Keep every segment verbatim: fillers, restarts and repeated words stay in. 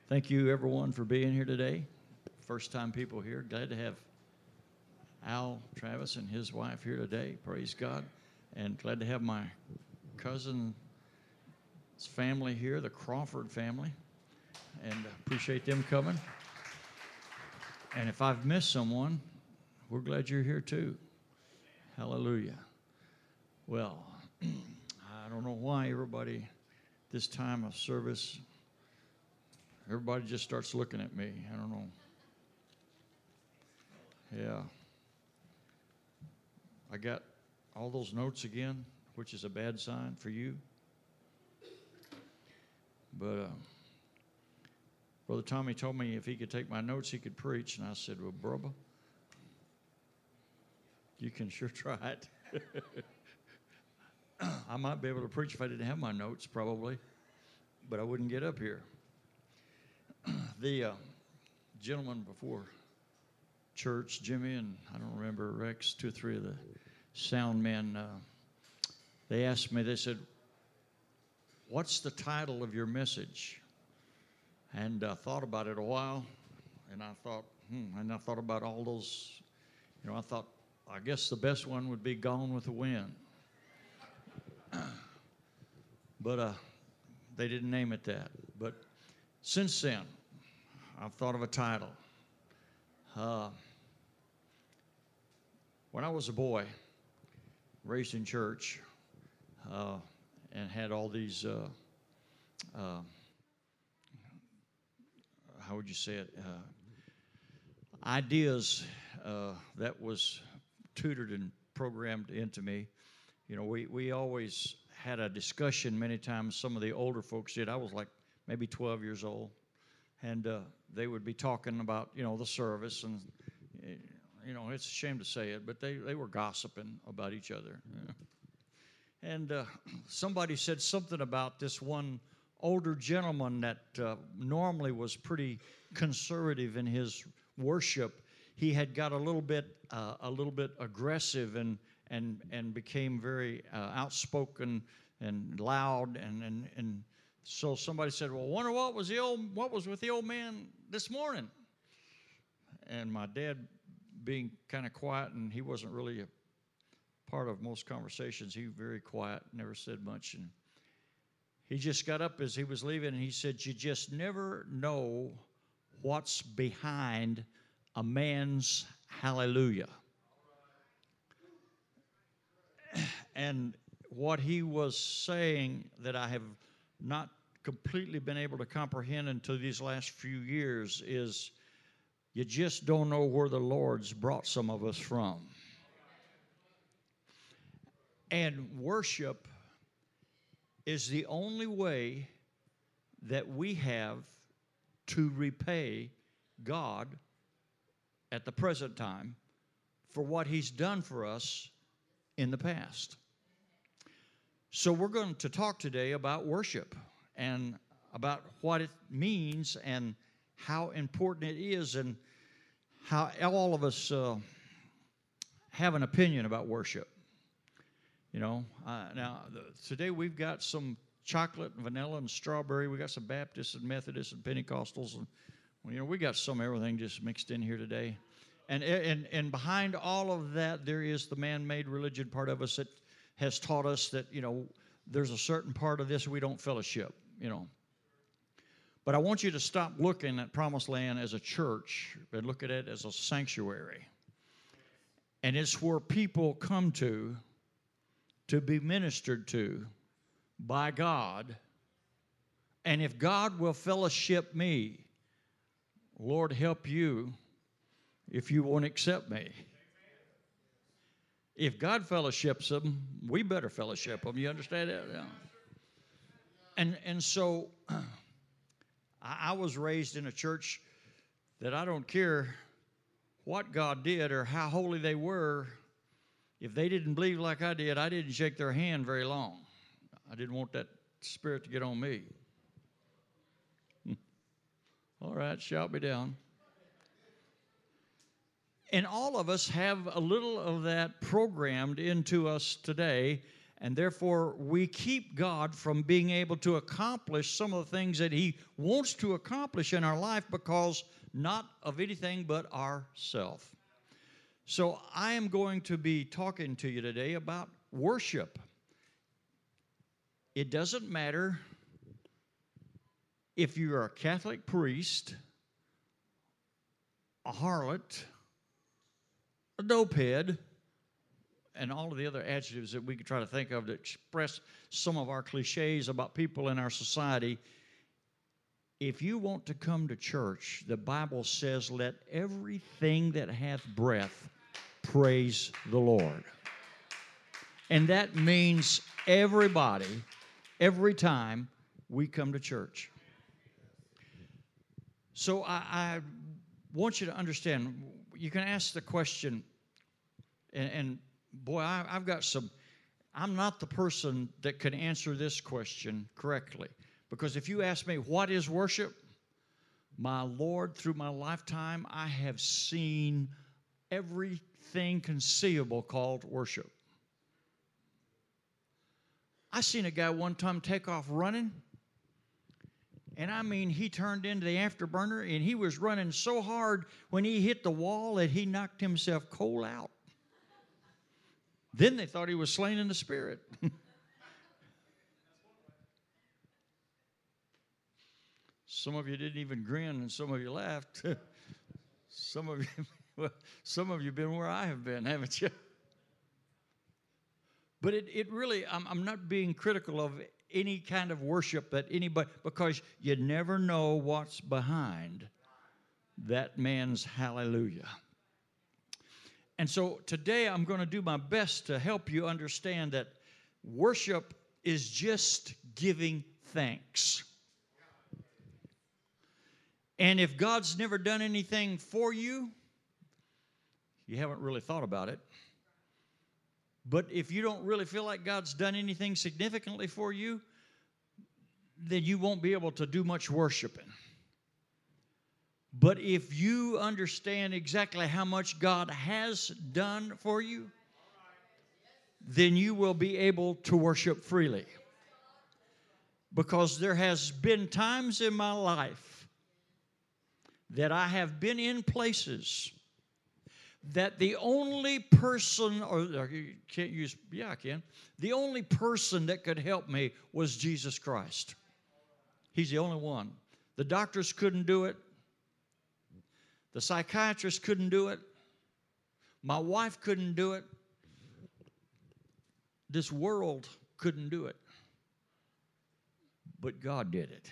Thank you, everyone, for being here today. First time people here. Glad to have Al Travis and his wife here today. Praise God. And glad to have my cousin's family here, the Crawford family. And appreciate them coming. And if I've missed someone, we're glad you're here too. Hallelujah. Well, I don't know why everybody, this time of service, everybody just starts looking at me. I don't know. Yeah. I got all those notes again, which is a bad sign for you. But uh, Brother Tommy told me if he could take my notes, he could preach. And I said, well, brother, you can sure try it. I might be able to preach if I didn't have my notes, probably. But I wouldn't get up here. The uh, gentleman before church, Jimmy, and I don't remember, Rex, two or three of the sound men, uh, they asked me, they said, what's the title of your message? And I thought about it a while, and I thought, hmm, and I thought about all those, you know, I thought, I guess the best one would be Gone with the Wind. But uh, they didn't name it that. But since then, I've thought of a title. Uh, when I was a boy, raised in church, uh, and had all these, uh, uh, how would you say it, uh, ideas uh, that was tutored and programmed into me. You know, we, we always had a discussion many times, some of the older folks did. I was like maybe twelve years old. And uh, they would be talking about, you know, the service. And, you know, it's a shame to say it, but they, they were gossiping about each other. You know? And uh, somebody said something about this one older gentleman that uh, normally was pretty conservative in his worship. He had got a little bit, uh, a little bit aggressive and and and became very uh, outspoken and loud. And and and so somebody said, "Well, wonder what was the old what was with the old man this morning?" And my dad, being kind of quiet, and he wasn't really a part of most conversations. He was very quiet, never said much. And he just got up as he was leaving, and he said, "You just never know what's behind a man's hallelujah." And what he was saying that I have not completely been able to comprehend until these last few years is you just don't know where the Lord's brought some of us from. And worship is the only way that we have to repay God at the present time for what He's done for us in the past. So we're going to talk today about worship and about what it means and how important it is and how all of us uh, have an opinion about worship. You know, uh, now the, today we've got some chocolate and vanilla and strawberry. We got some Baptists and Methodists and Pentecostals, and well, you know, we got some everything just mixed in here today. And and and behind all of that, there is the man-made religion part of us that has taught us that, you know, there's a certain part of this we don't fellowship, you know. But I want you to stop looking at Promised Land as a church and look at it as a sanctuary. And it's where people come to to be ministered to by God. And if God will fellowship me, Lord help you if you won't accept me. If God fellowships them, we better fellowship them. You understand that? Yeah. And and so I, I was raised in a church that I don't care what God did or how holy they were. If they didn't believe like I did, I didn't shake their hand very long. I didn't want that spirit to get on me. All right, shout me down. And all of us have a little of that programmed into us today, And therefore, we keep God from being able to accomplish some of the things that He wants to accomplish in our life because not of anything but ourself. So I am going to be talking to you today about worship. It doesn't matter if you're a Catholic priest, a harlot, a dopehead, and all of the other adjectives that we could try to think of to express some of our cliches about people in our society. If you want to come to church, the Bible says, let everything that hath breath praise the Lord. And that means everybody, every time we come to church. So I, I want you to understand, you can ask the question, and, and boy, I, I've got some, I'm not the person that can answer this question correctly. Because if you ask me, what is worship? My Lord, through my lifetime, I have seen everything conceivable called worship. I seen a guy one time take off running. And I mean, he turned into the afterburner, and he was running so hard when he hit the wall that he knocked himself cold out. Then they thought he was slain in the spirit. Some of you didn't even grin, and some of you laughed. Some of you, well, some of you have been where I have been, haven't you? But it, it really, I'm, I'm not being critical of any kind of worship that anybody, because you never know what's behind that man's hallelujah. And so today I'm going to do my best to help you understand that worship is just giving thanks. And if God's never done anything for you, you haven't really thought about it. But if you don't really feel like God's done anything significantly for you, then you won't be able to do much worshiping. But if you understand exactly how much God has done for you, then you will be able to worship freely. Because there has been times in my life that I have been in places that the only person, or, or you can't use, yeah, I can. The only person that could help me was Jesus Christ. He's the only one. The doctors couldn't do it. The psychiatrist couldn't do it. My wife couldn't do it. This world couldn't do it. But God did it.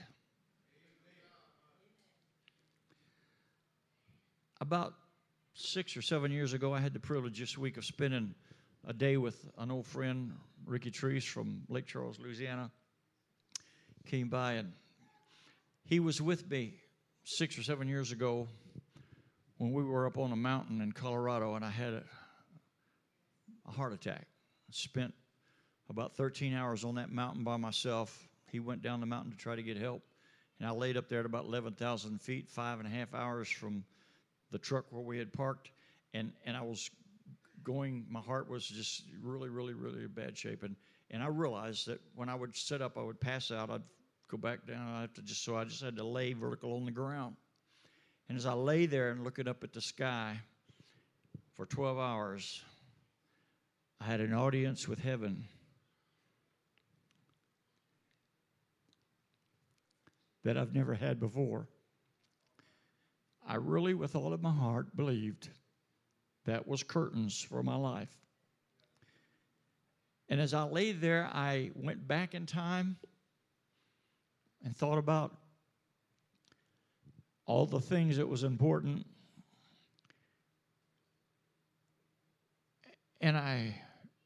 About six or seven years ago, I had the privilege this week of spending a day with an old friend, Ricky Treese from Lake Charles, Louisiana. Came by, and he was with me six or seven years ago when we were up on a mountain in Colorado, and I had a, a heart attack. I spent about thirteen hours on that mountain by myself. He went down the mountain to try to get help, and I laid up there at about eleven thousand feet, five and a half hours from the truck where we had parked, and, and I was going, my heart was just really, really, really in bad shape, and, and I realized that when I would sit up, I would pass out, I'd go back down, I'd have to just, so I just had to lay vertical on the ground. And as I lay there and looking up at the sky for twelve hours, I had an audience with heaven. That I've never had before. I really, with all of my heart, believed that was curtains for my life. And as I lay there, I went back in time and thought about all the things that was important. And I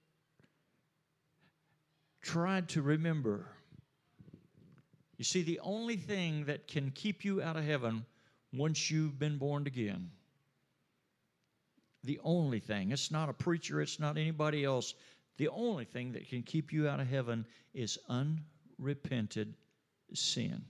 tried to remember. You see, the only thing that can keep you out of heaven once you've been born again, the only thing, it's not a preacher, it's not anybody else, the only thing that can keep you out of heaven is unrepented sin.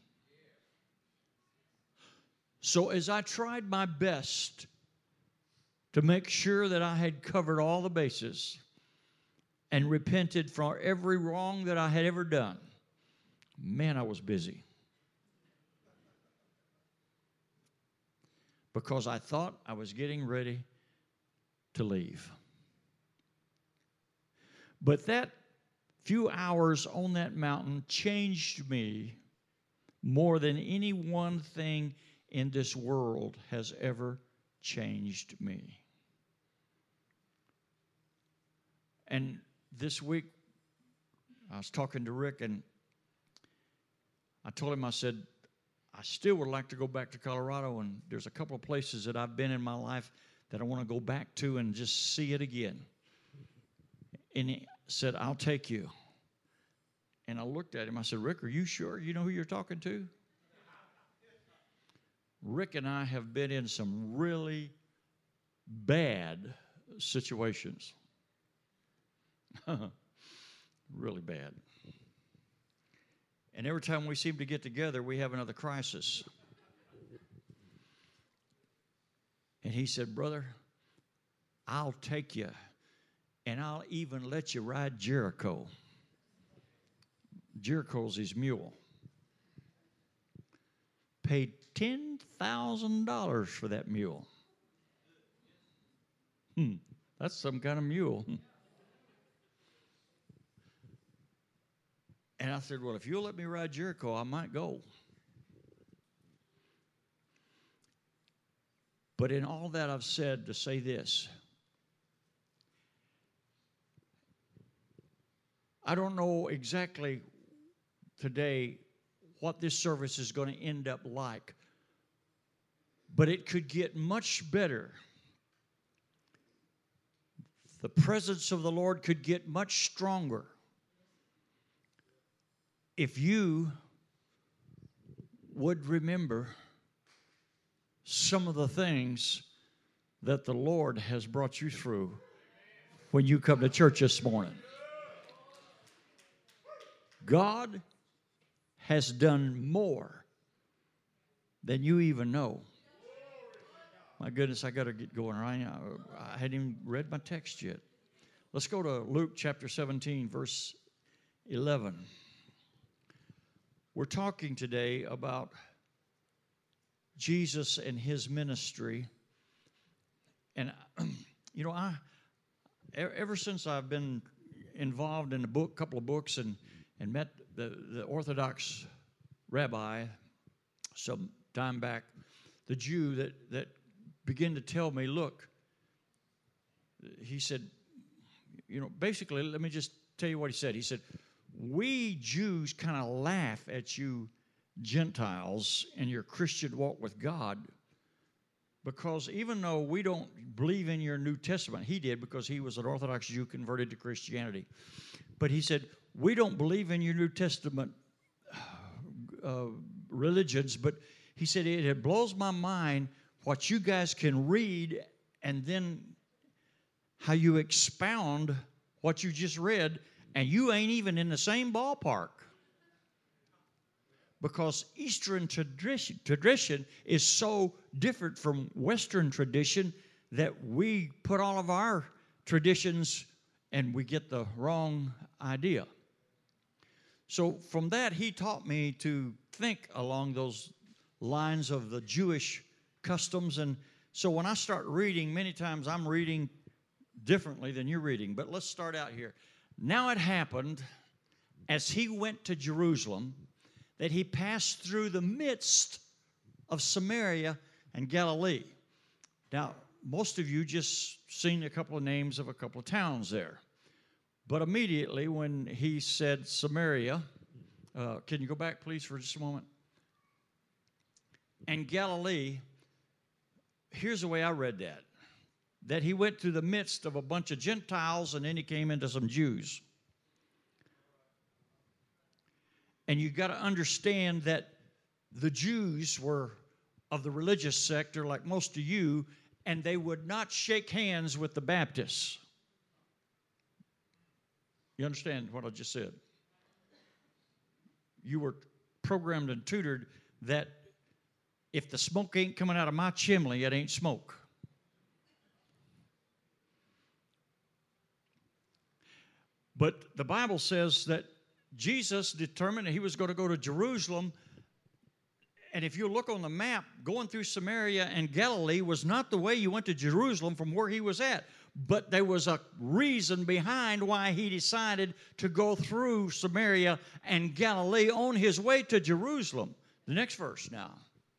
So as I tried my best to make sure that I had covered all the bases, and repented for every wrong that I had ever done. Man, I was busy. Because I thought I was getting ready to leave. But that few hours on that mountain changed me more than any one thing in this world has ever changed me. And this week, I was talking to Rick, and I told him, I said, I still would like to go back to Colorado, and there's a couple of places that I've been in my life that I want to go back to and just see it again. And he said, I'll take you. And I looked at him, I said, Rick, are you sure you know who you're talking to? Rick and I have been in some really bad situations. Really bad. And every time we seem to get together, we have another crisis. And he said, brother, I'll take you, and I'll even let you ride Jericho. Jericho's his mule. Paid ten thousand dollars for that mule. Hmm, that's some kind of mule. And I said, well, if you'll let me ride Jericho, I might go. But in all that I've said, to say this, I don't know exactly today what this service is going to end up like, but it could get much better. The presence of the Lord could get much stronger if you would remember some of the things that the Lord has brought you through when you come to church this morning. God has done more than you even know. My goodness, I got to get going right now. I hadn't even read my text yet. Let's go to Luke chapter seventeen, verse eleven. We're talking today about Jesus and his ministry. And, you know, I ever since I've been involved in a book, couple of books, and, and met the, the Orthodox rabbi some time back, the Jew that, that began to tell me, look, he said, you know, basically, let me just tell you what he said. He said, we Jews kind of laugh at you Gentiles in your Christian walk with God, because even though we don't believe in your New Testament, he did because he was an Orthodox Jew converted to Christianity. But he said, we don't believe in your New Testament uh, religions, but he said, it, it blows my mind what you guys can read and then how you expound what you just read, and you ain't even in the same ballpark. Because Eastern tradition, tradition is so different from Western tradition that we put all of our traditions and we get the wrong idea. So from that, he taught me to think along those lines of the Jewish customs. And so when I start reading, many times I'm reading differently than you're reading. But let's start out here. Now it happened, as he went to Jerusalem, that he passed through the midst of Samaria and Galilee. Now, most of you just seen a couple of names of a couple of towns there. But immediately when he said Samaria, uh, can you go back, please, for just a moment? And Galilee, here's the way I read that. That he went through the midst of a bunch of Gentiles, and then he came into some Jews. And you got to understand that the Jews were of the religious sector like most of you, and they would not shake hands with the Baptists. You understand what I just said? You were programmed and tutored that if the smoke ain't coming out of my chimney, it ain't smoke. But the Bible says that Jesus determined that he was going to go to Jerusalem. And if you look on the map, going through Samaria and Galilee was not the way you went to Jerusalem from where he was at. But there was a reason behind why he decided to go through Samaria and Galilee on his way to Jerusalem. The next verse now.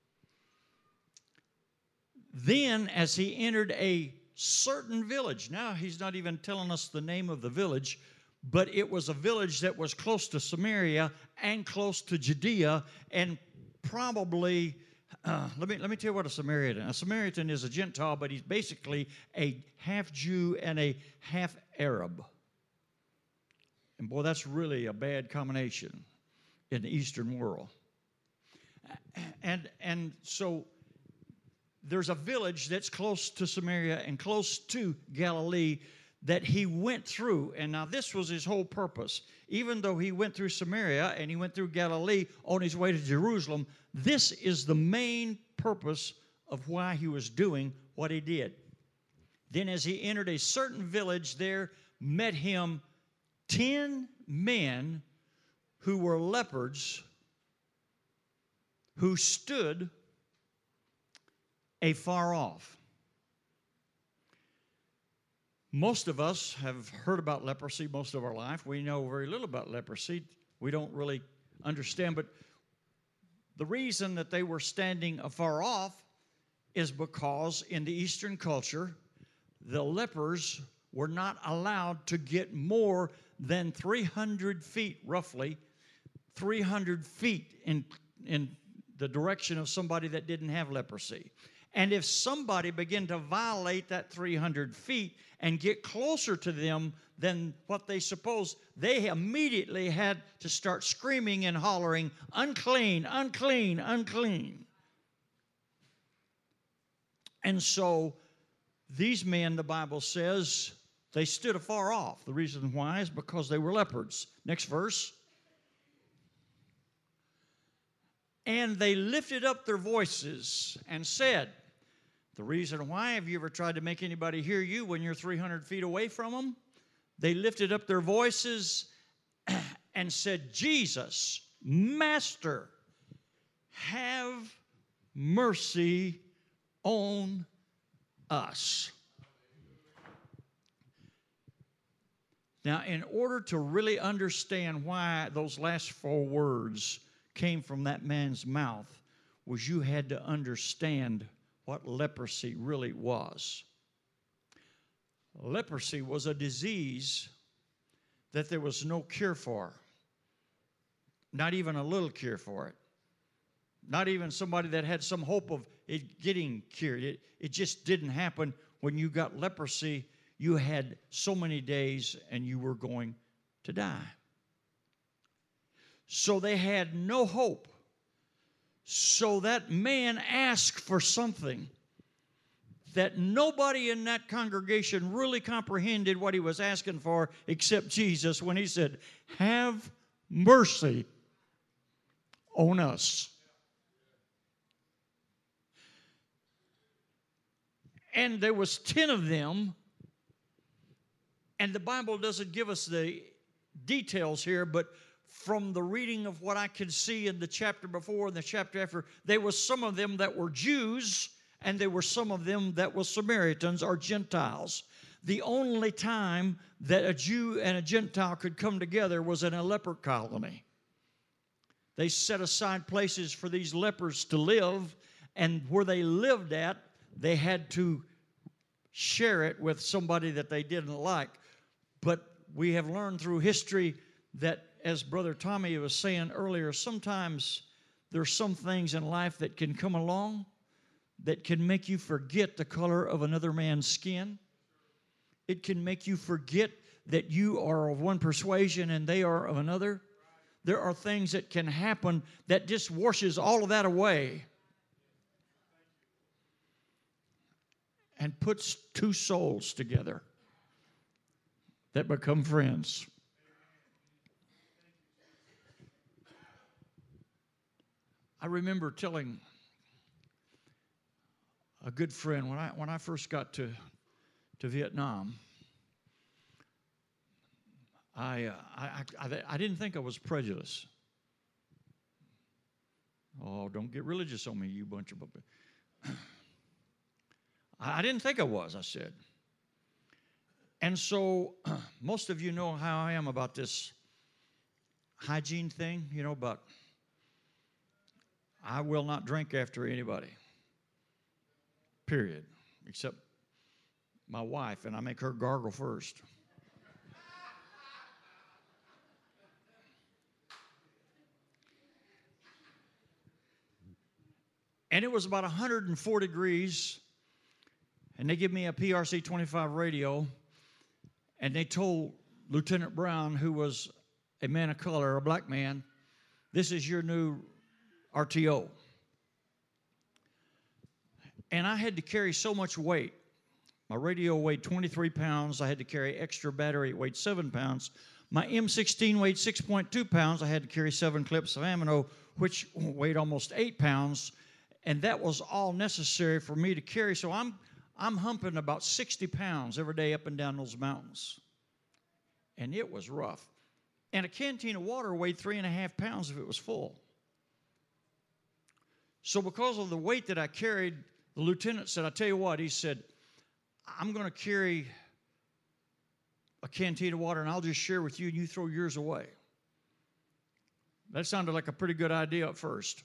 Then as he entered a certain village. Now he's not even telling us the name of the village, but it was a village that was close to Samaria and close to Judea, and probably, uh, let me let me tell you what a Samaritan. A Samaritan is a Gentile, but he's basically a half Jew and a half Arab. And boy, that's really a bad combination in the Eastern world. And and so there's a village that's close to Samaria and close to Galilee that he went through. And now this was his whole purpose. Even though he went through Samaria and he went through Galilee on his way to Jerusalem, this is the main purpose of why he was doing what he did. Then as he entered a certain village, there met him ten men who were lepers, who stood afar off. Most of us have heard about leprosy most of our life. We know very little about leprosy. We don't really understand. But the reason that they were standing afar off is because in the Eastern culture, the lepers were not allowed to get more than three hundred feet, roughly, three hundred feet in, in the direction of somebody that didn't have leprosy. And if somebody began to violate that three hundred feet and get closer to them than what they supposed, they immediately had to start screaming and hollering, unclean, unclean, unclean. And so these men, the Bible says, they stood afar off. The reason why is because they were lepers. Next verse. And they lifted up their voices and said, the reason why, have you ever tried to make anybody hear you when you're three hundred feet away from them? They lifted up their voices and said, Jesus, Master, have mercy on us. Now, in order to really understand why those last four words came from that man's mouth, was you had to understand what leprosy really was. Leprosy was a disease that there was no cure for. Not even a little cure for it. Not even somebody that had some hope of it getting cured. It, it just didn't happen. When you got leprosy, you had so many days and you were going to die. So they had no hope. So that man asked for something that nobody in that congregation really comprehended what he was asking for except Jesus when he said, have mercy on us. And there was ten of them, and the Bible doesn't give us the details here, but from the reading of what I could see in the chapter before and the chapter after, there was some of them that were Jews, and there were some of them that were Samaritans or Gentiles. The only time that a Jew and a Gentile could come together was in a leper colony. They set aside places for these lepers to live, and where they lived at, they had to share it with somebody that they didn't like. But we have learned through history that, as Brother Tommy was saying earlier, sometimes there's some things in life that can come along that can make you forget the color of another man's skin. It can make you forget that you are of one persuasion and they are of another. There are things that can happen that just washes all of that away and puts two souls together that become friends. I remember telling a good friend when I when I first got to, to Vietnam, I, uh, I, I, I didn't think I was prejudiced. Oh, don't get religious on me, you bunch of... I didn't think I was, I said. And so most of you know how I am about this hygiene thing, you know, but I will not drink after anybody, period, except my wife, and I make her gargle first. And it was about one hundred four degrees, and they give me a P R C twenty-five radio, and they told Lieutenant Brown, who was a man of color, a black man, this is your new R T O. And I had to carry so much weight. My radio weighed twenty-three pounds. I had to carry extra battery. It weighed seven pounds. My M sixteen weighed six point two pounds. I had to carry seven clips of ammo, which weighed almost eight pounds. And that was all necessary for me to carry. So I'm, I'm humping about sixty pounds every day up and down those mountains. And it was rough. And a canteen of water weighed three and a half pounds if it was full. So because of the weight that I carried, the lieutenant said, I tell you what, he said, I'm going to carry a canteen of water and I'll just share with you and you throw yours away. That sounded like a pretty good idea at first.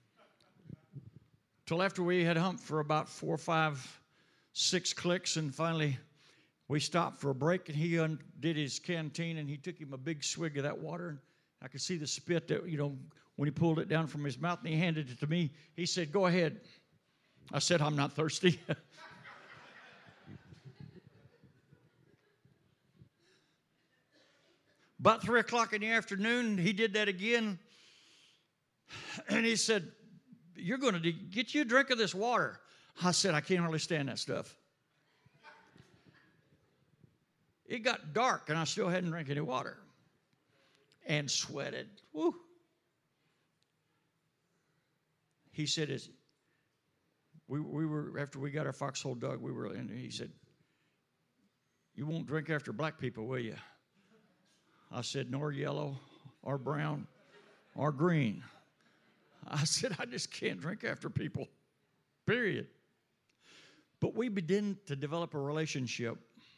Till after we had humped for about four, five, six clicks, and finally we stopped for a break, and he undid his canteen, and he took him a big swig of that water, and I could see the spit that, you know, when he pulled it down from his mouth, and he handed it to me. He said, go ahead. I said, I'm not thirsty. About three o'clock in the afternoon, he did that again, and he said, you're going to get you a drink of this water. I said, I can't hardly stand that stuff. It got dark, and I still hadn't drank any water. And sweated. Woo. He said, Is, we, we were, after we got our foxhole dug, we were, and he said, you won't drink after black people, will you? I said, nor yellow, or brown, or green. I said, I just can't drink after people, period. But we began to develop a relationship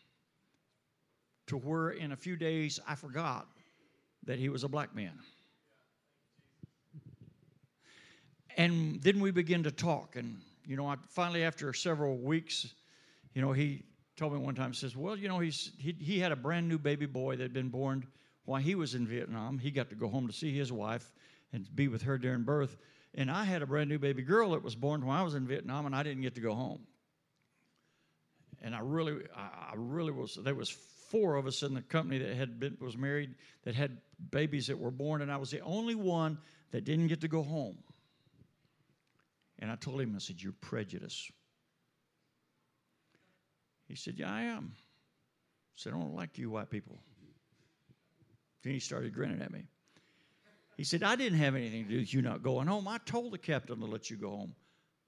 to where in a few days I forgot that he was a black man. And then we began to talk. And, you know, I, finally after several weeks, you know, he told me one time, he says, well, you know, he's, he, he had a brand new baby boy that had been born while he was in Vietnam. He got to go home to see his wife and be with her during birth. And I had a brand new baby girl that was born when I was in Vietnam, and I didn't get to go home. And I really, I, I really was, there was four of us in the company that had been, was married, that had babies that were born, and I was the only one that didn't get to go home. And I told him, I said, you're prejudiced. He said, yeah, I am. I said, I don't like you white people. Then he started grinning at me. He said, I didn't have anything to do with you not going home. I told the captain to let you go home.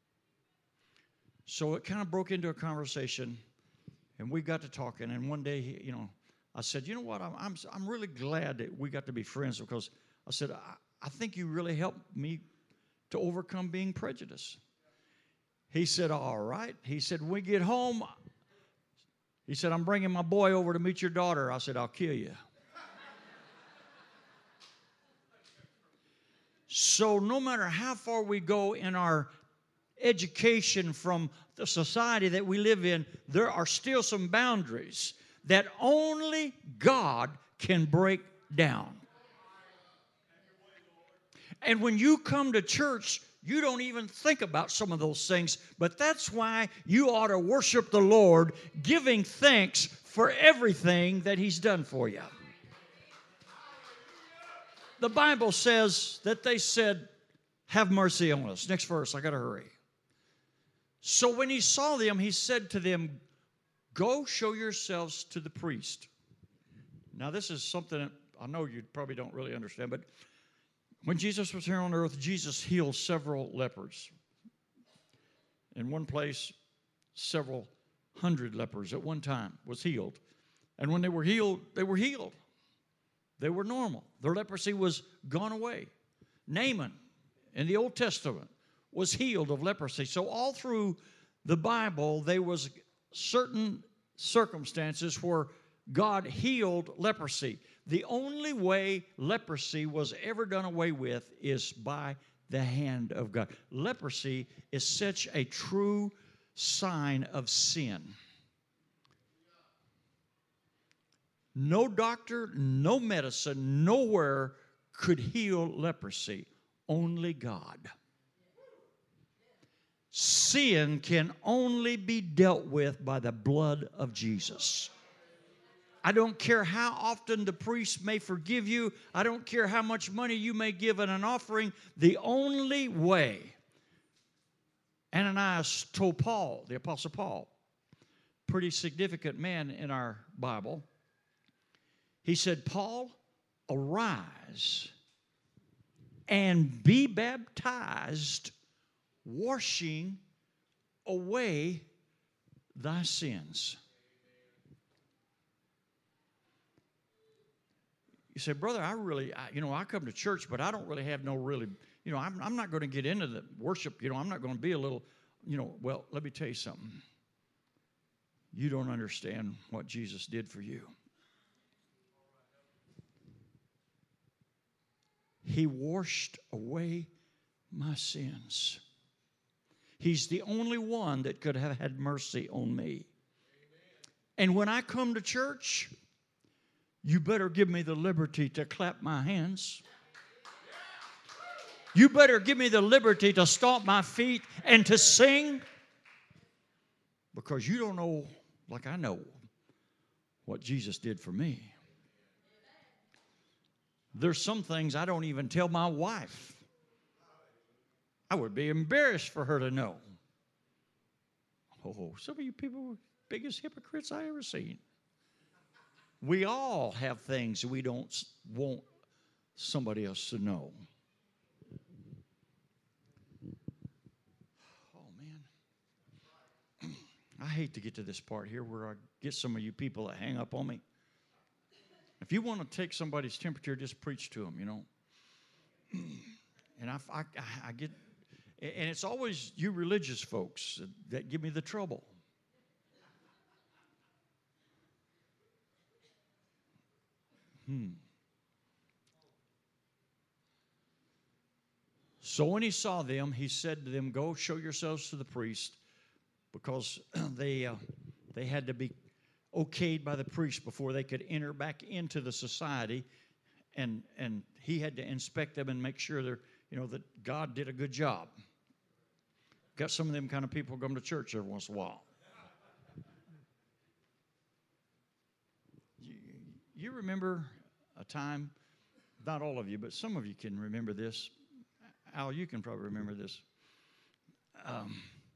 So it kind of broke into a conversation, and we got to talking. And one day, he, you know, I said, you know what, I'm, I'm, I'm really glad that we got to be friends, because I said, I, I think you really helped me to overcome being prejudiced. He said, all right. He said, when we get home, he said, I'm bringing my boy over to meet your daughter. I said, I'll kill you. So no matter how far we go in our education from the society that we live in, there are still some boundaries that only God can break down. And when you come to church, you don't even think about some of those things, but that's why you ought to worship the Lord, giving thanks for everything that He's done for you. The Bible says that they said, have mercy on us. Next verse, I got to hurry. So when He saw them, He said to them, go show yourselves to the priest. Now this is something that I know you probably don't really understand, but when Jesus was here on earth, Jesus healed several lepers. In one place, several hundred lepers at one time was healed. And when they were healed, they were healed. They were normal. Their leprosy was gone away. Naaman in the Old Testament was healed of leprosy. So all through the Bible, there was certain circumstances where God healed leprosy. The only way leprosy was ever done away with is by the hand of God. Leprosy is such a true sign of sin. No doctor, no medicine, nowhere could heal leprosy. Only God. Sin can only be dealt with by the blood of Jesus. I don't care how often the priest may forgive you. I don't care how much money you may give in an offering. The only way, Ananias told Paul, the Apostle Paul, pretty significant man in our Bible, he said, Paul, arise and be baptized, washing away thy sins. You say, brother, I really, I, you know, I come to church, but I don't really have no really, you know, I'm, I'm not going to get into the worship. You know, I'm not going to be a little, you know, well, let me tell you something. You don't understand what Jesus did for you. He washed away my sins. He's the only one that could have had mercy on me. And when I come to church, you better give me the liberty to clap my hands. You better give me the liberty to stomp my feet and to sing. Because you don't know, like I know, what Jesus did for me. There's some things I don't even tell my wife. I would be embarrassed for her to know. Oh, some of you people are the biggest hypocrites I ever seen. We all have things we don't want somebody else to know. Oh, man. I hate to get to this part here where I get some of you people that hang up on me. If you want to take somebody's temperature, just preach to them, you know. And I, I, I get, and it's always you religious folks that give me the trouble. Hmm. So when he saw them, he said to them, go show yourselves to the priest, because they, uh, they had to be okayed by the priest before they could enter back into the society, and and he had to inspect them and make sure they're, you know, that God did a good job. Got some of them kind of people come to church every once in a while. You, you remember a time, not all of you, but some of you can remember this. Al, you can probably remember this. Um,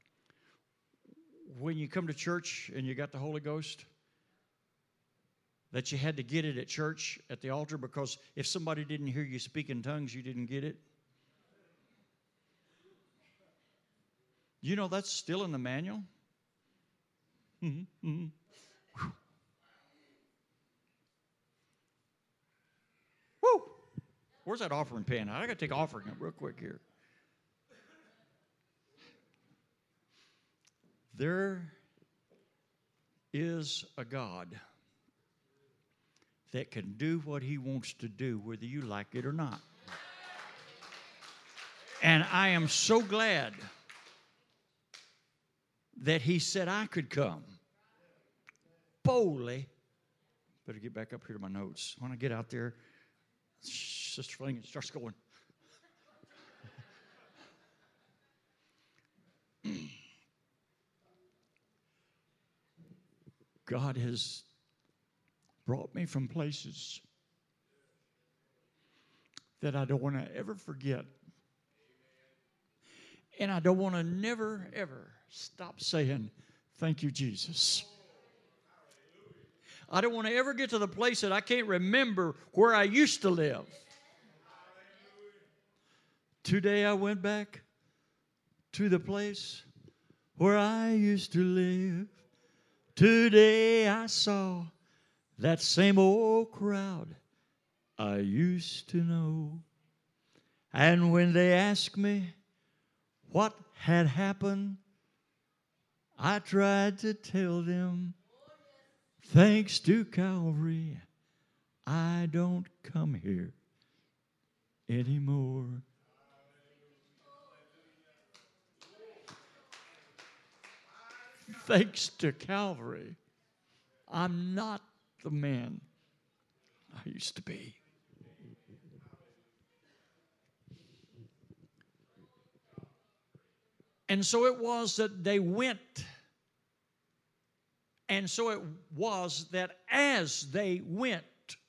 when you come to church and you got the Holy Ghost, that you had to get it at church, at the altar, because if somebody didn't hear you speak in tongues, you didn't get it. You know that's still in the manual? Mm-hmm. Mm-hmm. Woo! Where's that offering pan? I got to take offering up real quick here. There is a God that can do what he wants to do, whether you like it or not. And I am so glad that he said I could come boldly. Better get back up here to my notes. When I get out there, Sister Fling starts going. God has brought me from places that I don't want to ever forget. And I don't want to never, ever stop saying, thank you, Jesus. I don't want to ever get to the place that I can't remember where I used to live. Today I went back to the place where I used to live. Today I saw that same old crowd I used to know. And when they asked me what had happened, I tried to tell them, thanks to Calvary, I don't come here anymore. Thanks to Calvary, I'm not the man I used to be. And so it was that they went. And so it was that as they went,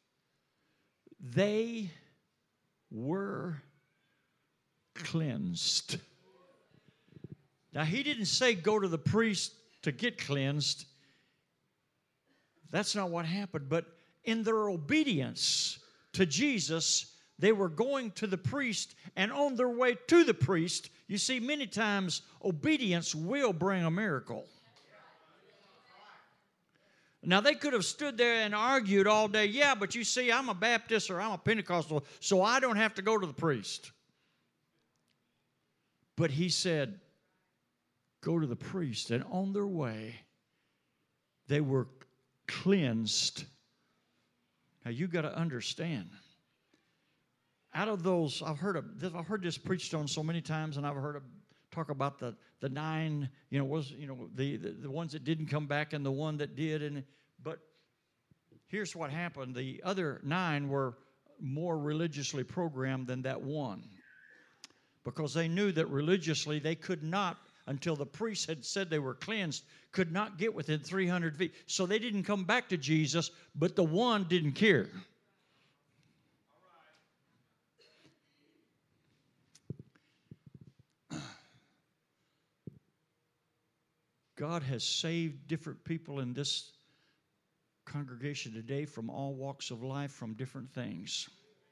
they were cleansed. Now, he didn't say go to the priest to get cleansed. That's not what happened. But in their obedience to Jesus, they were going to the priest, and on their way to the priest, you see, many times obedience will bring a miracle. Now, they could have stood there and argued all day, yeah, but you see, I'm a Baptist or I'm a Pentecostal, so I don't have to go to the priest. But he said, go to the priest. And on their way, they were cleansed. Now, you got to understand, out of those, I've heard of, I've heard this preached on so many times, and I've heard of talk about the, the nine, you know, was you know the, the the ones that didn't come back and the one that did, and but here's what happened: the other nine were more religiously programmed than that one, because they knew that religiously they could not, until the priest had said they were cleansed, could not get within three hundred feet. So they didn't come back to Jesus, but the one didn't care. God has saved different people in this congregation today from all walks of life, from different things.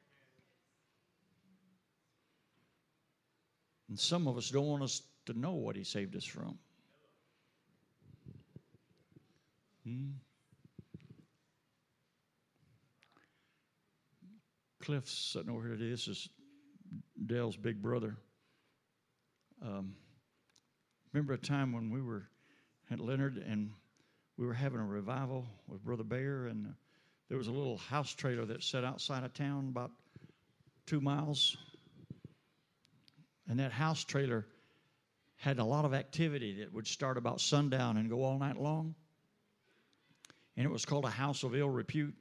And some of us don't want us to know what He saved us from. Hmm? Cliff's sitting over here today. This is Dale's big brother. Um, remember a time when we were at Leonard and we were having a revival with Brother Bayer, and uh, there was a little house trailer that sat outside of town about two miles. And that house trailer had a lot of activity that would start about sundown and go all night long. And it was called a house of ill repute.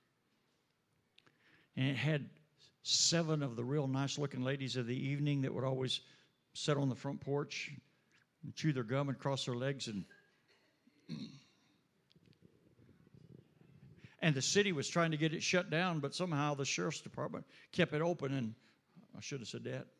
And it had seven of the real nice-looking ladies of the evening that would always sit on the front porch and chew their gum and cross their legs. And, and the city was trying to get it shut down, but somehow the sheriff's department kept it open, and I should have said that.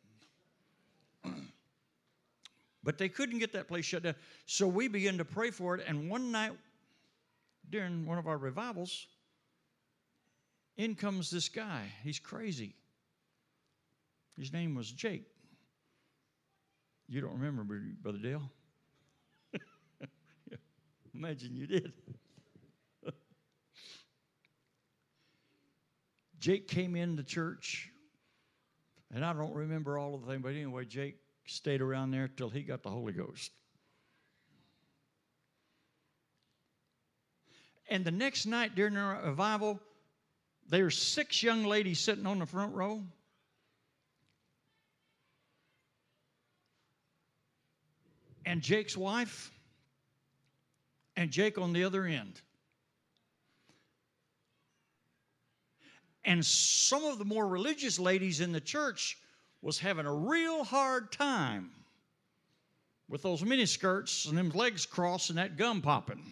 But they couldn't get that place shut down. So we began to pray for it, and one night during one of our revivals, in comes this guy. He's crazy. His name was Jake. You don't remember, Brother Dale? Imagine you did. Jake came into church, and I don't remember all of the things, but anyway, Jake stayed around there till he got the Holy Ghost. And the next night during the revival, there were six young ladies sitting on the front row. And Jake's wife, and Jake on the other end. And some of the more religious ladies in the church was having a real hard time with those miniskirts and them legs crossed and that gum popping.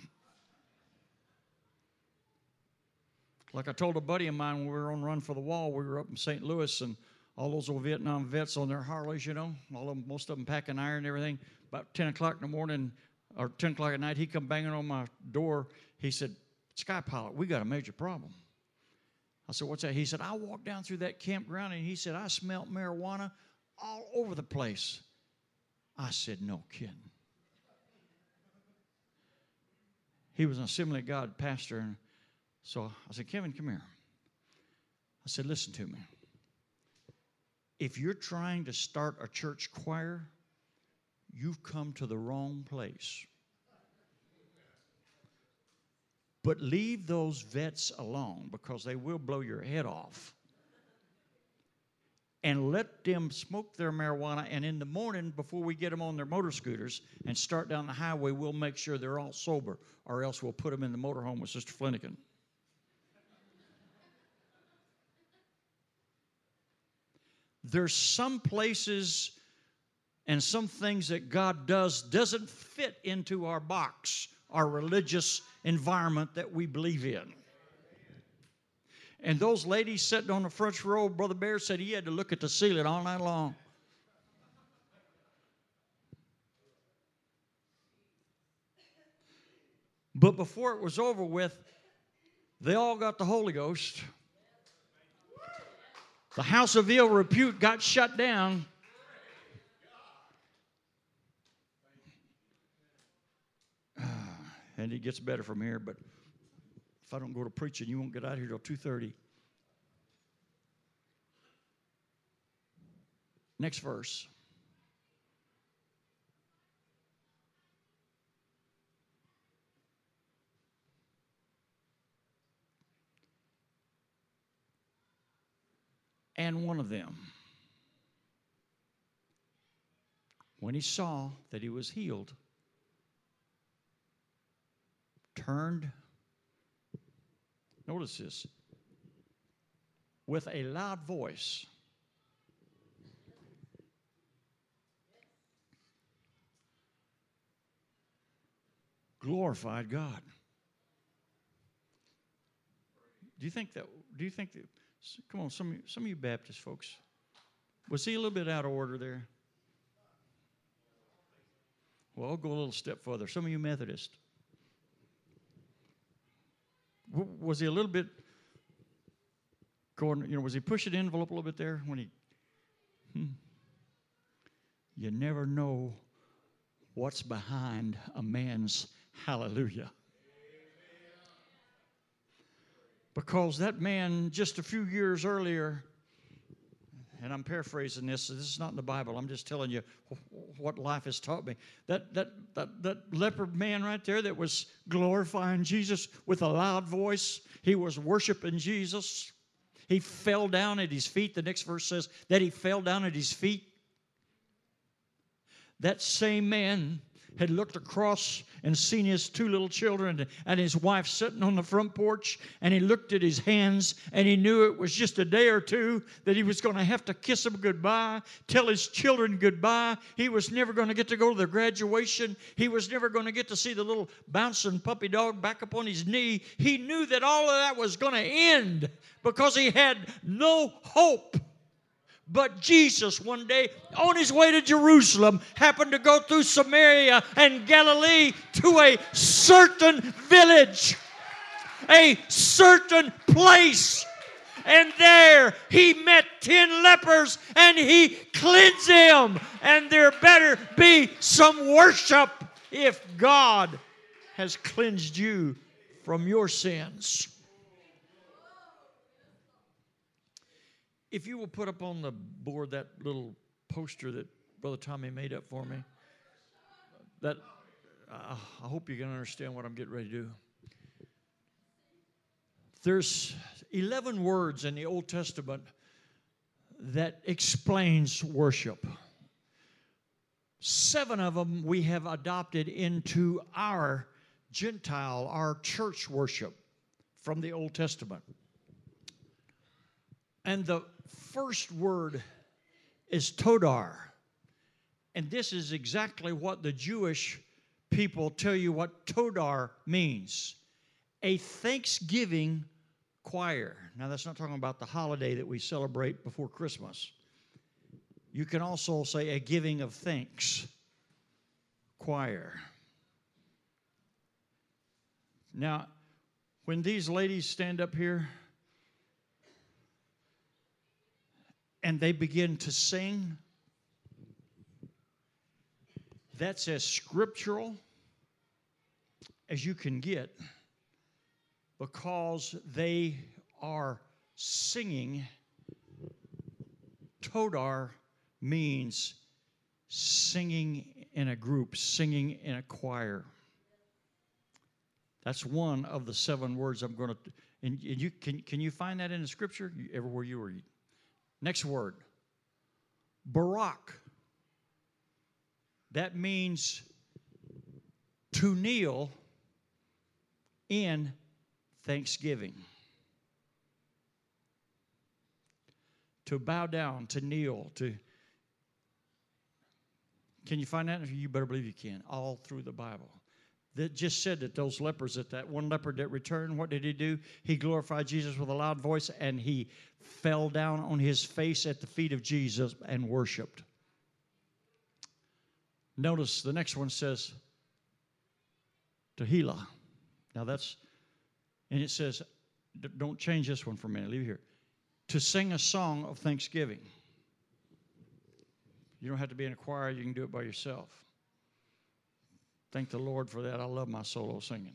Like I told a buddy of mine when we were on Run for the Wall, we were up in Saint Louis, and all those old Vietnam vets on their Harleys, you know, all of them, most of them packing iron and everything. About ten o'clock in the morning or ten o'clock at night, he come banging on my door. He said, "Sky Pilot, we got a major problem." I said, "What's that?" He said, "I walked down through that campground," and he said, "I smelled marijuana all over the place." I said, "No kidding." He was an Assembly of God pastor, and so I said, "Kevin, come here." I said, listen to me. If you're trying to start a church choir, you've come to the wrong place. But leave those vets alone because they will blow your head off. And let them smoke their marijuana, and in the morning, before we get them on their motor scooters and start down the highway, we'll make sure they're all sober, or else we'll put them in the motorhome with Sister Flanagan. There's some places and some things that God does doesn't fit into our box, our religious environment that we believe in. And those ladies sitting on the front row, Brother Bear said he had to look at the ceiling all night long. But before it was over with, they all got the Holy Ghost. The House of Ill Repute got shut down. And it gets better from here, but if I don't go to preaching, you won't get out of here till two thirty. Next verse. And one of them, when he saw that he was healed, turned, notice this, with a loud voice, glorified God. Do you think that, do you think that, come on, some of you, some of you Baptist folks, was he a little bit out of order there? Well, I'll go a little step further. Some of you Methodist, was he a little bit going, you know, was he pushing the envelope a little bit there when he, hmm. You never know what's behind a man's hallelujah. Because that man just a few years earlier, and I'm paraphrasing this, this is not in the Bible, I'm just telling you what life has taught me. That, that, that, that leper man right there that was glorifying Jesus with a loud voice, he was worshiping Jesus. He fell down at his feet. The next verse says that he fell down at his feet. That same man had looked across and seen his two little children and his wife sitting on the front porch, and he looked at his hands, and he knew it was just a day or two that he was going to have to kiss them goodbye, tell his children goodbye. He was never going to get to go to their graduation. He was never going to get to see the little bouncing puppy dog back up on his knee. He knew that all of that was going to end because he had no hope. But Jesus, one day, on his way to Jerusalem, happened to go through Samaria and Galilee to a certain village, a certain place. And there he met ten lepers and he cleansed them. And there better be some worship if God has cleansed you from your sins. If you will put up on the board that little poster that Brother Tommy made up for me, that uh, I hope you can understand what I'm getting ready to do. There's eleven words in the Old Testament that explains worship. Seven of them we have adopted into our Gentile, our church worship from the Old Testament. And the first word is todar. And this is exactly what the Jewish people tell you what todar means. A thanksgiving choir. Now, that's not talking about the holiday that we celebrate before Christmas. You can also say a giving of thanks choir. Now, when these ladies stand up here and they begin to sing, that's as scriptural as you can get, because they are singing, todar means singing in a group, singing in a choir. That's one of the seven words I'm going to, and you can, can you find that in the scripture? Everywhere you read. Next word, barak. That means to kneel in thanksgiving. To bow down, to kneel, to... Can you find that? You better believe you can. All through the Bible. That just said that those lepers, that that one leper that returned, what did he do? He glorified Jesus with a loud voice, and he fell down on his face at the feet of Jesus and worshiped. Notice the next one says, Tehillah. Now that's, and it says, don't change this one for a minute. Leave it here. To sing a song of thanksgiving. You don't have to be in a choir. You can do it by yourself. Thank the Lord for that. I love my solo singing.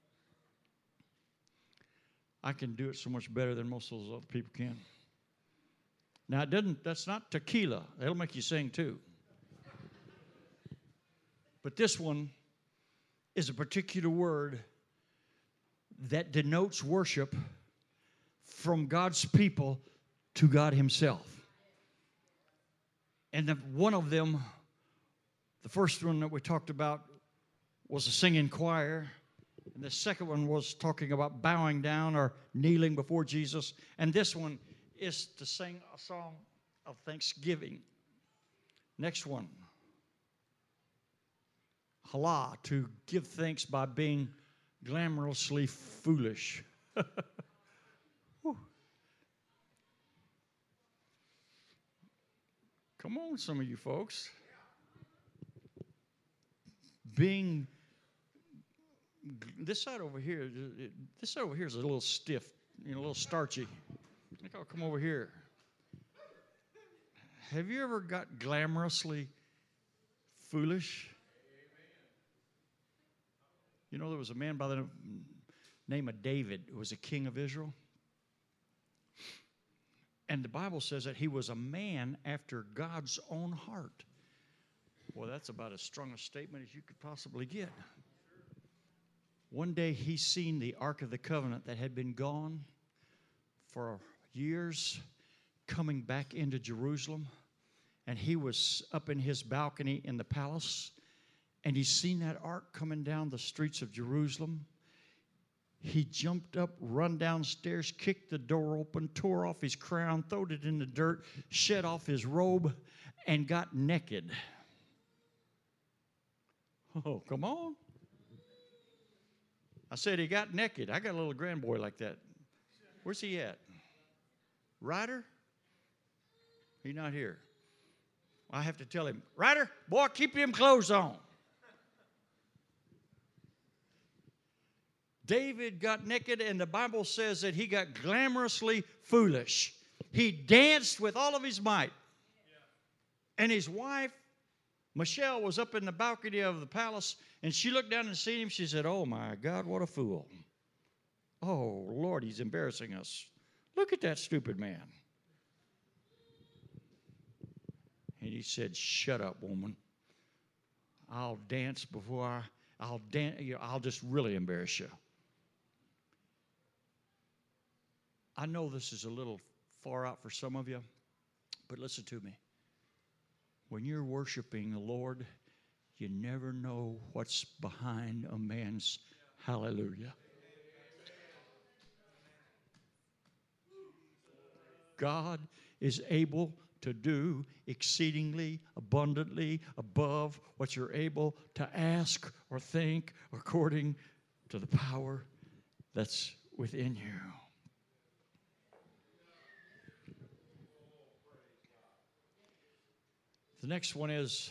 I can do it so much better than most of those other people can. Now, it doesn't, that's not tequila. That'll make you sing too. But this one is a particular word that denotes worship from God's people to God himself. And the, one of them, the first one that we talked about, was a singing choir. And the second one was talking about bowing down or kneeling before Jesus. And this one is to sing a song of thanksgiving. Next one. Halah, to give thanks by being glamorously foolish. Come on, some of you folks. Being, this side over here, this side over here is a little stiff, you know, a little starchy. I think I'll come over here. Have you ever got glamorously foolish? You know, there was a man by the name of David who was a king of Israel. And the Bible says that he was a man after God's own heart. Well, that's about as strong a statement as you could possibly get. One day he seen the Ark of the Covenant that had been gone for years coming back into Jerusalem. And he was up in his balcony in the palace. And he seen that ark coming down the streets of Jerusalem. He jumped up, run downstairs, kicked the door open, tore off his crown, throwed it in the dirt, shed off his robe, and got naked. Oh, come on. I said he got naked. I got a little grandboy like that. Where's he at? Ryder? He's not here. I have to tell him, Ryder, boy, keep them clothes on. David got naked, and the Bible says that he got glamorously foolish. He danced with all of his might. And his wife, Michelle, was up in the balcony of the palace, and she looked down and seen him. She said, oh, my God, what a fool. Oh, Lord, he's embarrassing us. Look at that stupid man. And he said, shut up, woman. I'll dance before I, I'll dance, you know, I'll just really embarrass you. I know this is a little far out for some of you, but listen to me. When you're worshiping the Lord, you never know what's behind a man's hallelujah. God is able to do exceedingly abundantly above what you're able to ask or think according to the power that's within you. The next one is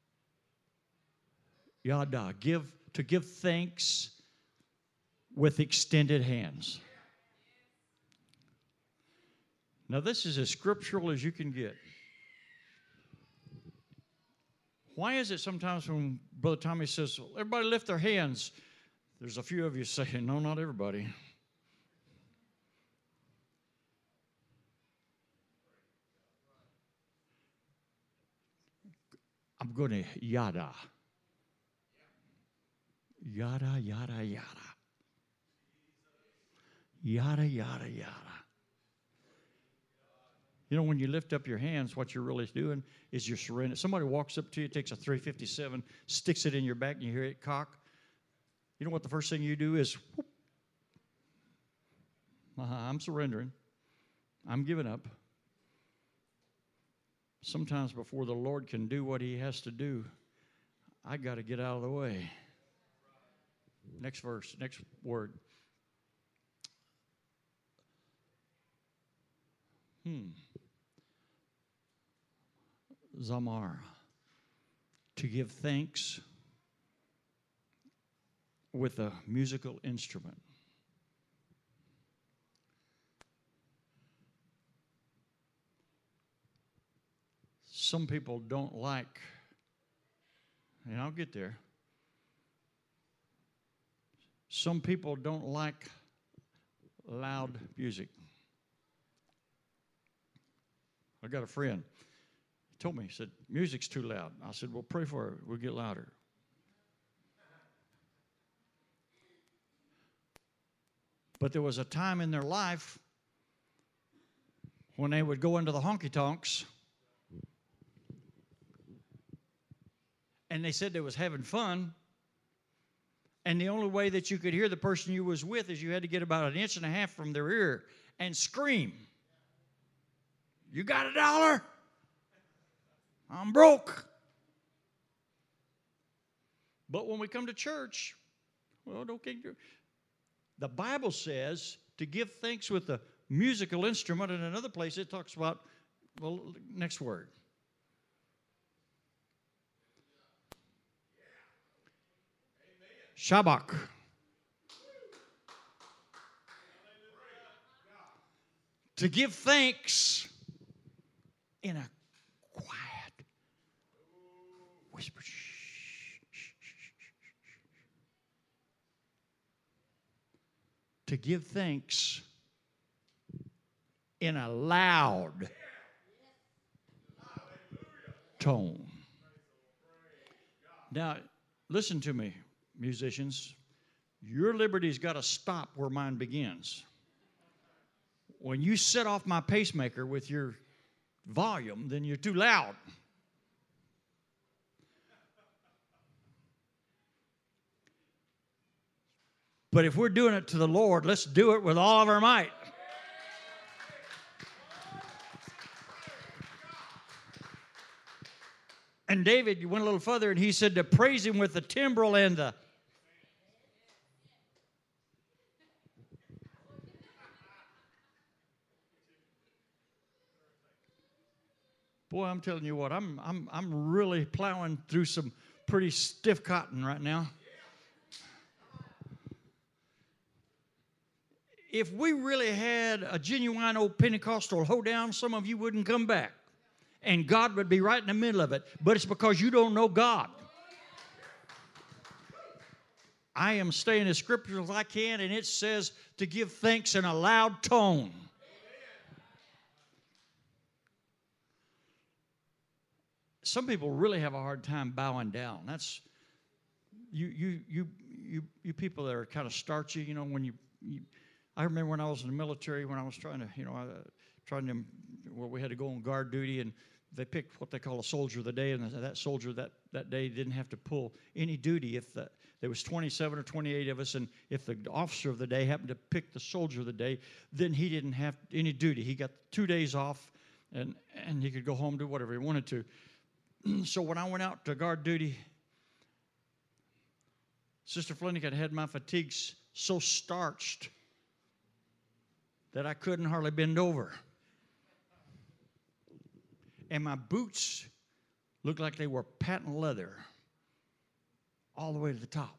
yada, give, to give thanks with extended hands. Now, this is as scriptural as you can get. Why is it sometimes when Brother Tommy says, everybody lift their hands, there's a few of you saying, no, not everybody. I'm going to yada. Yada, yada, yada. Yada, yada, yada. You know, when you lift up your hands, what you're really doing is you're surrendering. Somebody walks up to you, takes a three fifty-seven, sticks it in your back, and you hear it cock. You know what the first thing you do is, whoop. Uh-huh, I'm surrendering. I'm giving up. Sometimes before the Lord can do what he has to do, I got to get out of the way. Next verse, next word. Hmm. Zamar. To give thanks with a musical instrument. Some people don't like, and I'll get there. Some people don't like loud music. I got a friend. He told me, he said, music's too loud. I said, well, pray for it. We'll get louder. But there was a time in their life when they would go into the honky-tonks and they said they was having fun, and the only way that you could hear the person you was with is you had to get about an inch and a half from their ear and scream. You got a dollar? I'm broke. But when we come to church, well, okay. The Bible says to give thanks with a musical instrument. In another place, it talks about, well, next word. Shabach. To give thanks in a quiet whisper. To give thanks in a loud tone. Now, listen to me, musicians. Your liberty's got to stop where mine begins. When you set off my pacemaker with your volume, then you're too loud. But if we're doing it to the Lord, let's do it with all of our might. And David went a little further, and he said to praise him with the timbrel and the... Boy, I'm telling you what, I'm, I'm, I'm really plowing through some pretty stiff cotton right now. If we really had a genuine old Pentecostal hoedown, some of you wouldn't come back. And God would be right in the middle of it. But it's because you don't know God. I am staying as scriptural as I can, and it says to give thanks in a loud tone. Some people really have a hard time bowing down. That's you, you, you, you, you people that are kind of starchy. You know, when you, you, I remember when I was in the military, when I was trying to, you know, uh, trying to, where we had to go on guard duty, and they picked what they call a soldier of the day, and that soldier that, that day didn't have to pull any duty if the, there was twenty-seven or twenty-eight of us, and if the officer of the day happened to pick the soldier of the day, then he didn't have any duty. He got two days off, and, and he could go home, do whatever he wanted to. So when I went out to guard duty, Sister Flinick had had my fatigues so starched that I couldn't hardly bend over. And my boots looked like they were patent leather all the way to the top.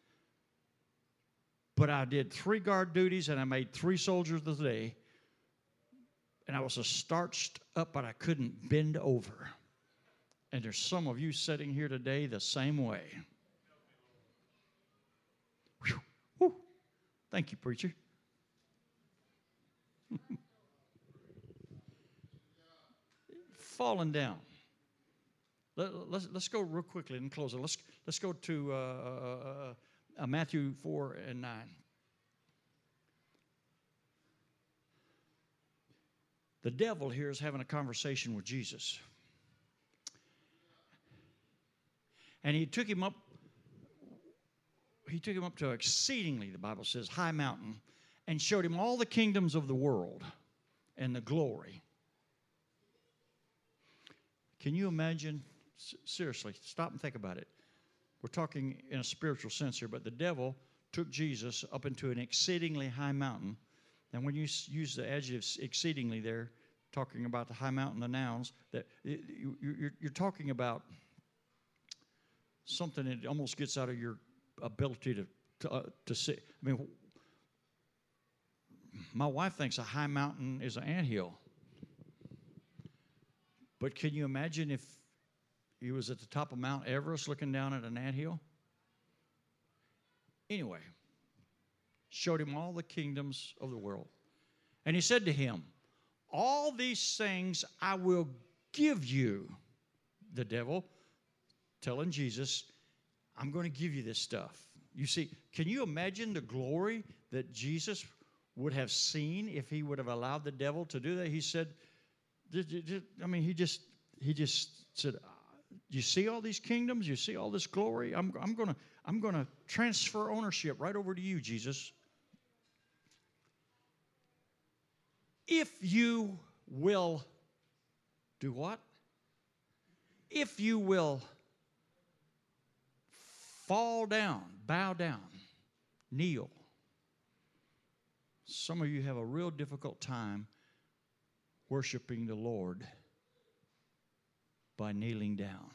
But I did three guard duties, and I made three soldiers of the day, and I was so starched up, but I couldn't bend over. And there's some of you sitting here today the same way. Whew. Whew. Thank you, preacher. Falling down. Let, let's, let's go real quickly and close it. Let's, let's go to uh, uh, uh, Matthew four and nine. The devil here is having a conversation with Jesus. And he took him up, he took him up to exceedingly, the Bible says, high mountain, and showed him all the kingdoms of the world and the glory. Can you imagine? Seriously, stop and think about it. We're talking in a spiritual sense here, but the devil took Jesus up into an exceedingly high mountain. And when you use the adjective exceedingly there, talking about the high mountain, the nouns, that you, you're, you're talking about something that almost gets out of your ability to to, uh, to see. I mean, my wife thinks a high mountain is an anthill. But can you imagine if he was at the top of Mount Everest looking down at an anthill? Anyway, showed him all the kingdoms of the world. And he said to him, all these things I will give you, the devil, telling Jesus, I'm going to give you this stuff. You see, can you imagine the glory that Jesus would have seen if he would have allowed the devil to do that? He said, I mean, he just he just said, you see all these kingdoms? You see all this glory? I'm, I'm going to I'm going to transfer ownership right over to you, Jesus. If you will do what? If you will fall down, bow down, kneel. Some of you have a real difficult time worshiping the Lord by kneeling down.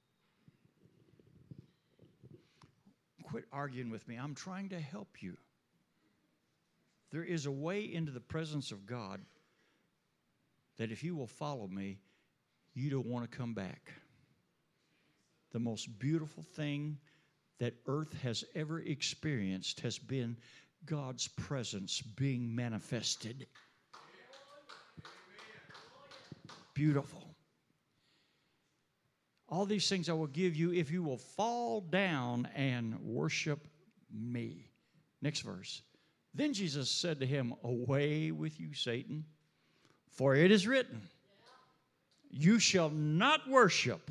Quit arguing with me. I'm trying to help you. There is a way into the presence of God that if you will follow me, you don't want to come back. The most beautiful thing that earth has ever experienced has been God's presence being manifested. Beautiful. All these things I will give you if you will fall down and worship me. Next verse. Then Jesus said to him, away with you, Satan, for it is written, you shall not worship.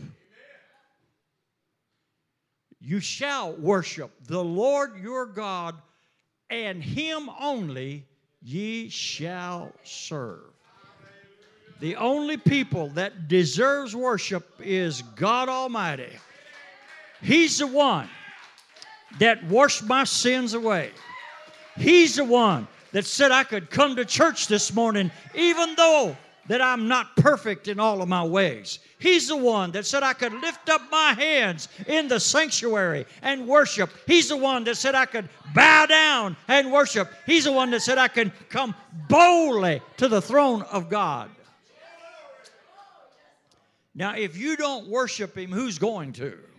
You shall worship the Lord your God, and him only ye shall serve. The only people that deserves worship is God Almighty. He's the one that washed my sins away. He's the one that said I could come to church this morning even though that I'm not perfect in all of my ways. He's the one that said I could lift up my hands in the sanctuary and worship. He's the one that said I could bow down and worship. He's the one that said I could come boldly to the throne of God. Now, if you don't worship him, who's going to?